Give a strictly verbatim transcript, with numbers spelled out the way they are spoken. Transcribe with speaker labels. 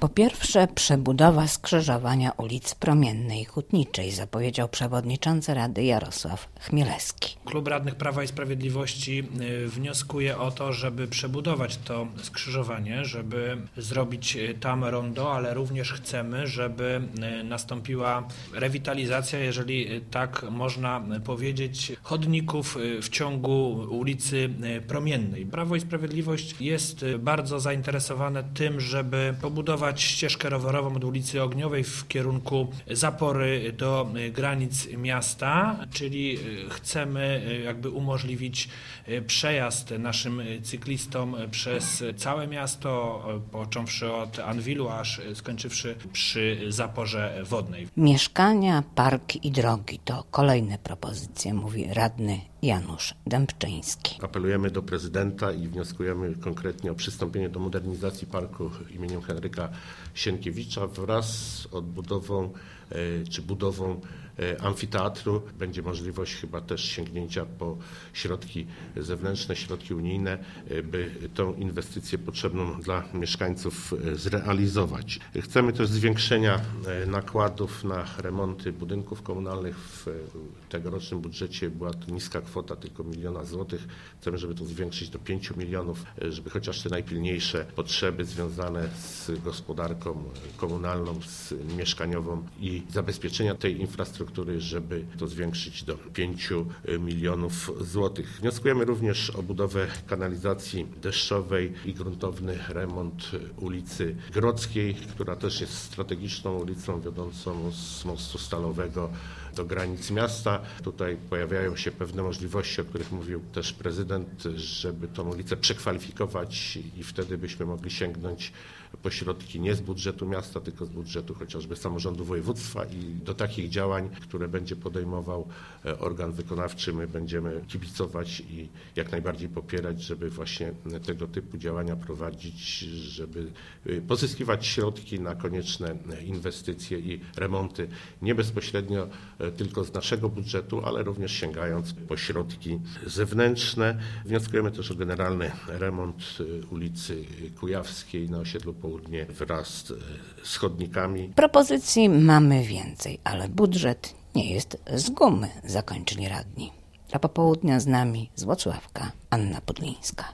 Speaker 1: Po pierwsze, przebudowa skrzyżowania ulic Promiennej i Hutniczej, zapowiedział przewodniczący Rady Jarosław Chmielewski.
Speaker 2: Klub Radnych Prawa i Sprawiedliwości wnioskuje o to, żeby przebudować to skrzyżowanie, żeby zrobić tam rondo, ale również chcemy, żeby nastąpiła rewitalizacja, jeżeli tak można powiedzieć, chodników w ciągu ulicy Promiennej. Prawo i Sprawiedliwość jest bardzo zainteresowane tym, żeby pobudować ścieżkę rowerową od ulicy Ogniowej w kierunku Zapory do granic miasta, czyli chcemy jakby umożliwić przejazd naszym cyklistom przez całe miasto, począwszy od Anwilu, aż skończywszy przy Zaporze Wodnej.
Speaker 1: Mieszkania, parki i drogi to kolejne propozycje, mówi radny Janusz Dębczyński.
Speaker 3: Apelujemy do prezydenta i wnioskujemy konkretnie o przystąpienie do modernizacji parku imieniem Henryka Sienkiewicza wraz z odbudową czy budową amfiteatru. Będzie możliwość chyba też sięgnięcia po środki zewnętrzne, środki unijne, by tą inwestycję potrzebną dla mieszkańców zrealizować. Chcemy też zwiększenia nakładów na remonty budynków komunalnych. W tegorocznym budżecie była to niska kwota, tylko miliona złotych. Chcemy, żeby to zwiększyć do pięciu milionów, żeby chociaż te najpilniejsze potrzeby związane z gospodarką komunalną, z mieszkaniową i zabezpieczenia tej infrastruktury, żeby to zwiększyć do pięciu milionów złotych. Wnioskujemy również o budowę kanalizacji deszczowej i gruntowny remont ulicy Grodzkiej, która też jest strategiczną ulicą wiodącą z mostu Stalowego do granic miasta. Tutaj pojawiają się pewne możliwości, o których mówił też prezydent, żeby tą ulicę przekwalifikować i wtedy byśmy mogli sięgnąć po środki nie z budżetu miasta, tylko z budżetu chociażby samorządu województwa i do takich działań, które będzie podejmował organ wykonawczy, my będziemy kibicować i jak najbardziej popierać, żeby właśnie tego typu działania prowadzić, żeby pozyskiwać środki na konieczne inwestycje i remonty nie bezpośrednio tylko z naszego budżetu, ale również sięgając po środki zewnętrzne. Wnioskujemy też o generalny remont ulicy Kujawskiej na osiedlu Południe wraz z chodnikami.
Speaker 1: Propozycji mamy więcej, ale budżet nie jest z gumy, zakończyli radni. A popołudnia z nami z Włocławka Anna Podlińska.